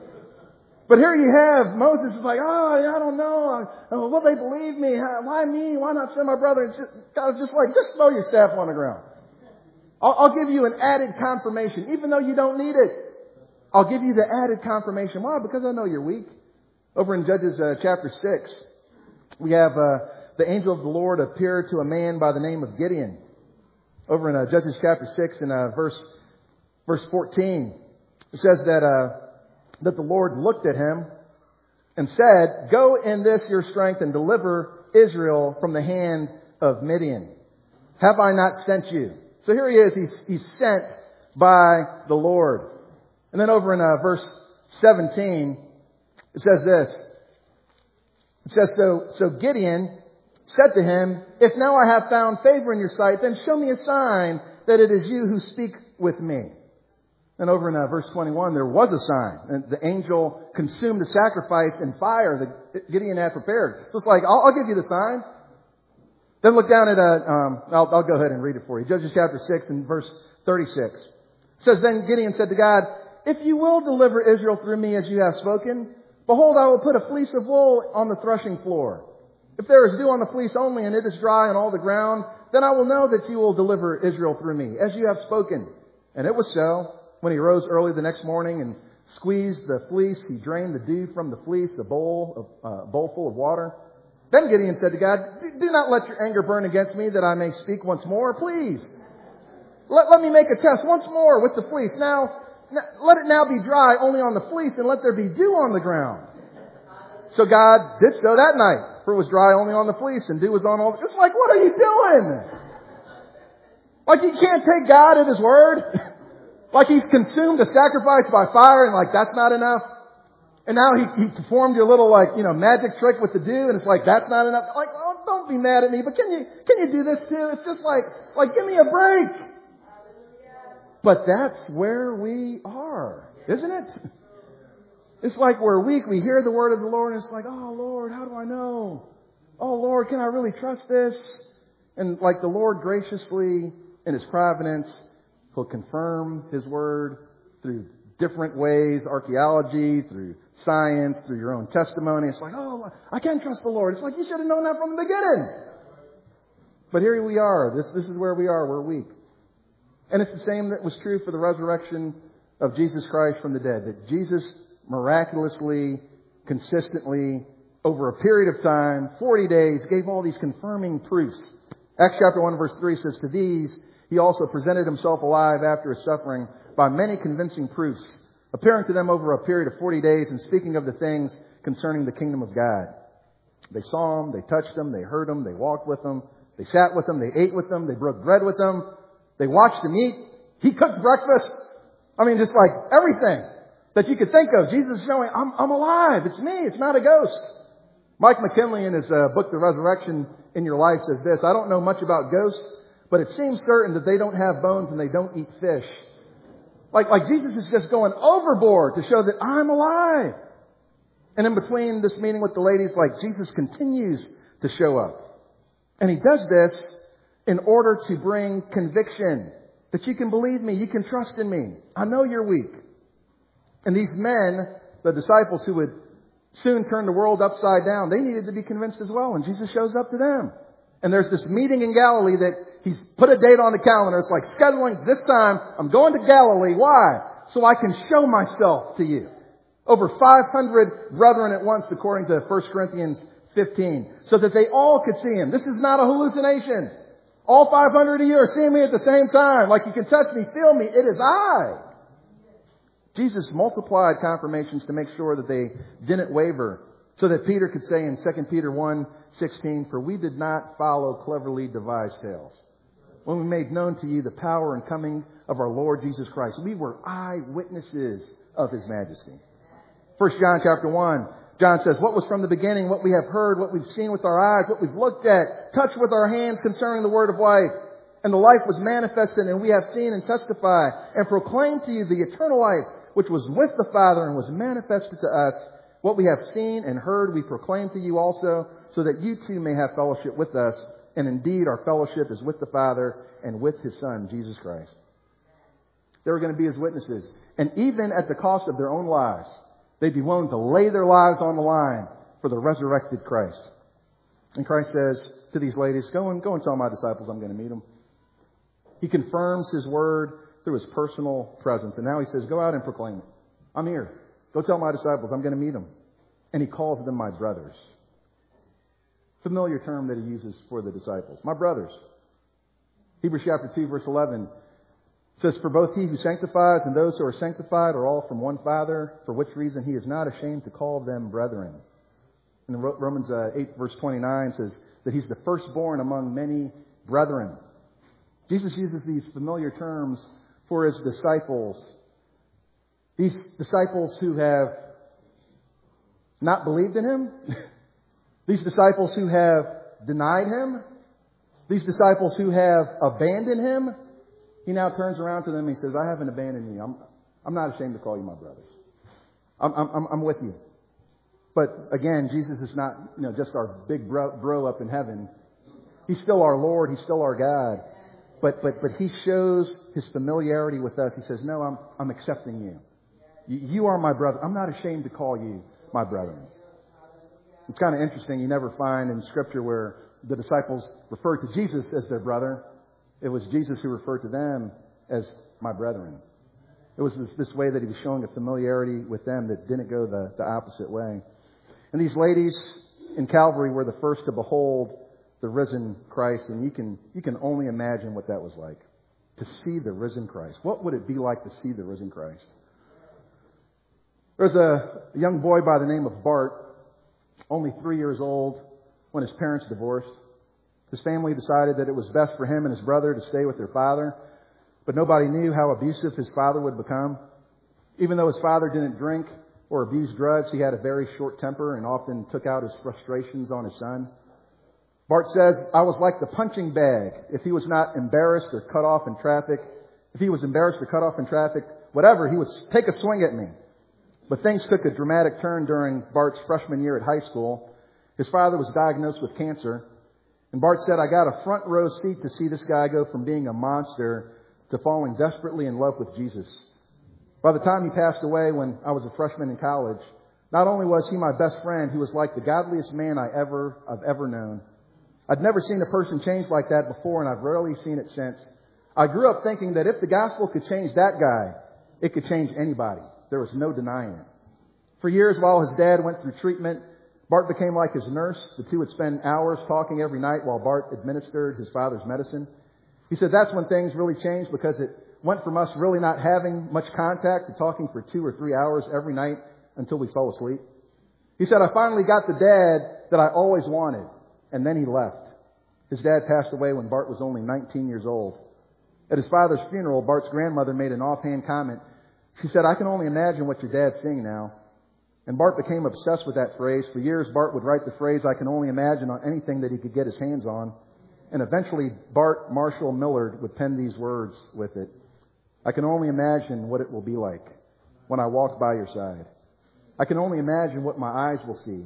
But here you have Moses is like, oh, I don't know. Will they believe me? Why me? Why not send my brother? God's just like, just throw your staff on the ground. I'll give you an added confirmation, even though you don't need it. I'll give you the added confirmation. Why? Because I know you're weak. Over in Judges chapter 6, we have the angel of the Lord appeared to a man by the name of Gideon. Over in Judges chapter 6 and verse 14, it says that the Lord looked at him and said, "Go in this your strength and deliver Israel from the hand of Midian. Have I not sent you?" So here he is. He's sent by the Lord. And then over in verse 17, it says this. It says, So Gideon said to him, "If now I have found favor in your sight, then show me a sign that it is you who speak with me." And over in verse 21, there was a sign. And the angel consumed the sacrifice in fire that Gideon had prepared. So it's like, I'll give you the sign. Then look down at, I'll go ahead and read it for you. Judges chapter 6 and verse 36. It says, Then Gideon said to God, "If you will deliver Israel through me as you have spoken, behold, I will put a fleece of wool on the threshing floor. If there is dew on the fleece only and it is dry on all the ground, then I will know that you will deliver Israel through me, as you have spoken." And it was so. When he rose early the next morning and squeezed the fleece, he drained the dew from the fleece, a bowl full of water. Then Gideon said to God, "Do not let your anger burn against me that I may speak once more, please. Let me make a test once more with the fleece. Now, let it now be dry only on the fleece and let there be dew on the ground." So God did so that night, for it was dry only on the fleece and dew was on all. It's like, what are you doing? Like you can't take God at His word? Like He's consumed a sacrifice by fire and like that's not enough? And now he performed your little magic trick with the dew and it's like that's not enough? Like, oh, don't be mad at me, but can you do this too? It's just like give me a break. But that's where we are, isn't it? It's like we're weak. We hear the word of the Lord and it's like, "Oh Lord, how do I know? Oh Lord, can I really trust this?" And like the Lord graciously in His providence, He'll confirm His word through different ways, archaeology, through science, through your own testimony. It's like, "Oh, I can trust the Lord." It's like you should have known that from the beginning. But here we are. This is where we are. We're weak. And it's the same that was true for the resurrection of Jesus Christ from the dead. That Jesus miraculously, consistently, over a period of time, 40 days, gave all these confirming proofs. Acts chapter 1 verse 3 says, "To these He also presented Himself alive after His suffering by many convincing proofs, appearing to them over a period of 40 days and speaking of the things concerning the kingdom of God." They saw Him, they touched Him, they heard Him, they walked with Him, they sat with Him, they ate with Him, they broke bread with Him, they watched Him eat. He cooked breakfast. I mean, just like everything that you could think of. Jesus is showing, I'm alive. It's me. It's not a ghost. Mike McKinley in his book, The Resurrection in Your Life, says this: "I don't know much about ghosts, but it seems certain that they don't have bones and they don't eat fish." Like Jesus is just going overboard to show that I'm alive. And in between this meeting with the ladies, like Jesus continues to show up. And He does this in order to bring conviction. That you can believe me, you can trust in me. I know you're weak. And these men, the disciples who would soon turn the world upside down, they needed to be convinced as well. And Jesus shows up to them. And there's this meeting in Galilee that He's put a date on the calendar. It's like scheduling this time. I'm going to Galilee. Why? So I can show myself to you. Over 500 brethren at once, according to 1 Corinthians 15. So that they all could see Him. This is not a hallucination. All 500 of you are seeing me at the same time. Like you can touch me, feel me. It is I. Jesus multiplied confirmations to make sure that they didn't waver. So that Peter could say in 2 Peter 1:16, "For we did not follow cleverly devised tales, when we made known to you the power and coming of our Lord Jesus Christ." We were eyewitnesses of His majesty. 1 John chapter 1, John says, "What was from the beginning, what we have heard, what we've seen with our eyes, what we've looked at, touched with our hands concerning the word of life. And the life was manifested, and we have seen and testify and proclaim to you the eternal life, which was with the Father and was manifested to us. What we have seen and heard we proclaim to you also, so that you too may have fellowship with us. And indeed our fellowship is with the Father and with His Son, Jesus Christ." They were going to be His witnesses. And even at the cost of their own lives, they'd be willing to lay their lives on the line for the resurrected Christ. And Christ says to these ladies, go and tell my disciples I'm going to meet them. He confirms His word through His personal presence. And now He says, go out and proclaim it. I'm here. Go tell my disciples I'm going to meet them. And He calls them my brothers. Familiar term that he uses for the disciples. My brothers. Hebrews chapter 2, verse 11 says, for both he who sanctifies and those who are sanctified are all from one Father, for which reason he is not ashamed to call them brethren. And Romans 8, verse 29 says that he's the firstborn among many brethren. Jesus uses these familiar terms for his disciples. These disciples who have not believed in him. These disciples who have denied him. These disciples who have abandoned him. He now turns around to them and he says, I haven't abandoned you. I'm not ashamed to call you my brothers. I'm with you. But again, Jesus is not, just our big bro up in heaven. He's still our Lord. He's still our God. But he shows his familiarity with us. He says, no, I'm accepting you. You are my brother. I'm not ashamed to call you my brethren. It's kind of interesting. You never find in Scripture where the disciples referred to Jesus as their brother. It was Jesus who referred to them as my brethren. It was this way that he was showing a familiarity with them that didn't go the opposite way. And these ladies in Calvary were the first to behold the risen Christ. And you can only imagine what that was like, to see the risen Christ. What would it be like to see the risen Christ? There was a young boy by the name of Bart, only 3 years old, when his parents divorced. His family decided that it was best for him and his brother to stay with their father, but nobody knew how abusive his father would become. Even though his father didn't drink or abuse drugs, he had a very short temper and often took out his frustrations on his son. Bart says, I was like the punching bag. If he was not embarrassed or cut off in traffic, whatever, he would take a swing at me. But things took a dramatic turn during Bart's freshman year at high school. His father was diagnosed with cancer. And Bart said, I got a front row seat to see this guy go from being a monster to falling desperately in love with Jesus. By the time he passed away when I was a freshman in college, not only was he my best friend, he was like the godliest man I've ever known. I'd never seen a person change like that before, and I've rarely seen it since. I grew up thinking that if the gospel could change that guy, it could change anybody. There was no denying it. For years, while his dad went through treatment, Bart became like his nurse. The two would spend hours talking every night while Bart administered his father's medicine. He said that's when things really changed, because it went from us really not having much contact to talking for 2 or 3 hours every night until we fell asleep. He said, I finally got the dad that I always wanted. And then he left. His dad passed away when Bart was only 19 years old. At his father's funeral, Bart's grandmother made an offhand comment. She said, I can only imagine what your dad's seeing now. And Bart became obsessed with that phrase. For years, Bart would write the phrase, I can only imagine, on anything that he could get his hands on. And eventually, Bart Marshall Millard would pen these words with it. I can only imagine what it will be like when I walk by your side. I can only imagine what my eyes will see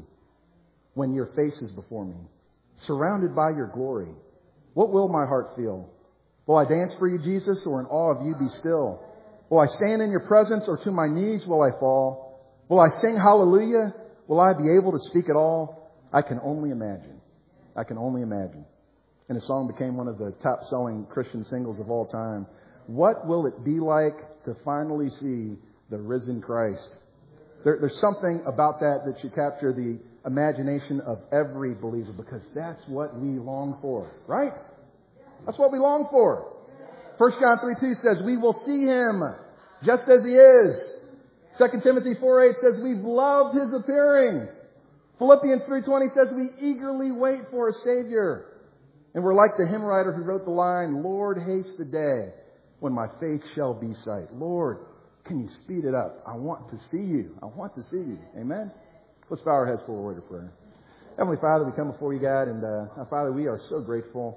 when your face is before me, surrounded by your glory. What will my heart feel? Will I dance for you, Jesus, or in awe of you be still? Will I stand in your presence, or to my knees will I fall? Will I sing hallelujah? Will I be able to speak at all? I can only imagine. I can only imagine. And the song became one of the top-selling Christian singles of all time. What will it be like to finally see the risen Christ? There's something about that should capture the imagination of every believer, because that's what we long for, right? That's what we long for. 1 John 3:2 says, we will see him just as he is. 2 Timothy 4:8 says, we've loved his appearing. Philippians 3:20 says, we eagerly wait for a Savior. And we're like the hymn writer who wrote the line, Lord, haste the day when my faith shall be sight. Lord, can you speed it up? I want to see you. I want to see you. Amen? Let's bow our heads for a word of prayer. Heavenly Father, we come before you, God, and Father, we are so grateful.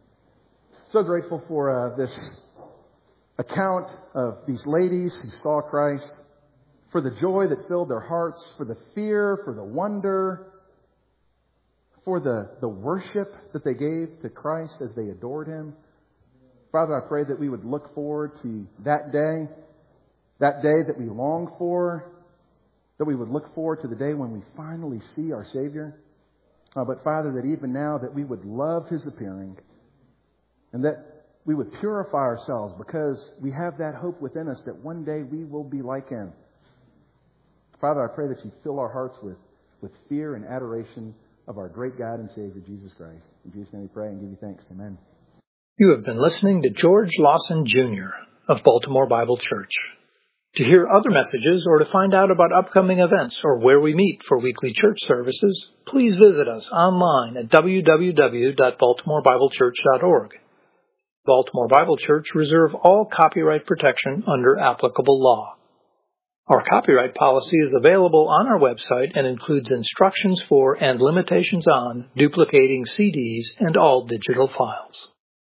So grateful for this account of these ladies who saw Christ, for the joy that filled their hearts, for the fear, for the wonder, for the worship that they gave to Christ as they adored him. Father, I pray that we would look forward to that day that we long for, that we would look forward to the day when we finally see our Savior. But Father, that even now that we would love his appearing, and that we would purify ourselves, because we have that hope within us that one day we will be like him. Father, I pray that you fill our hearts with fear and adoration of our great God and Savior, Jesus Christ. In Jesus' name we pray and give you thanks. Amen. You have been listening to George Lawson Jr. of Baltimore Bible Church. To hear other messages or to find out about upcoming events or where we meet for weekly church services, please visit us online at www.baltimorebiblechurch.org. Baltimore Bible Church reserve all copyright protection under applicable law. Our copyright policy is available on our website and includes instructions for and limitations on duplicating CDs and all digital files.